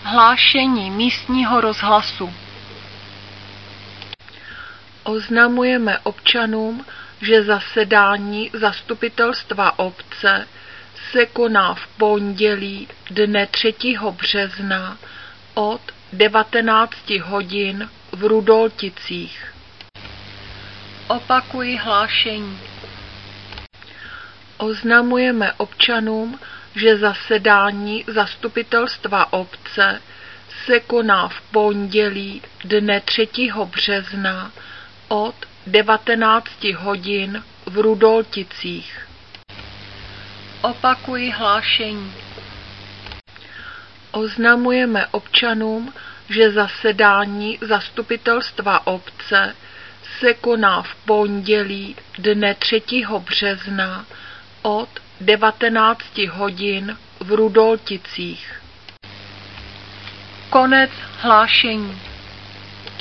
Hlášení místního rozhlasu. Oznamujeme občanům, že zasedání zastupitelstva obce se koná v pondělí dne 3. března od 19 hodin v Rudolticích. Opakuji hlášení. Oznamujeme občanům, že zasedání zastupitelstva obce se koná v pondělí dne 3. března od 19 hodin v Rudolticích. Opakuji hlášení. Oznamujeme občanům, že zasedání zastupitelstva obce se koná v pondělí dne 3. března od 19 hodin v Rudolticích. Konec hlášení.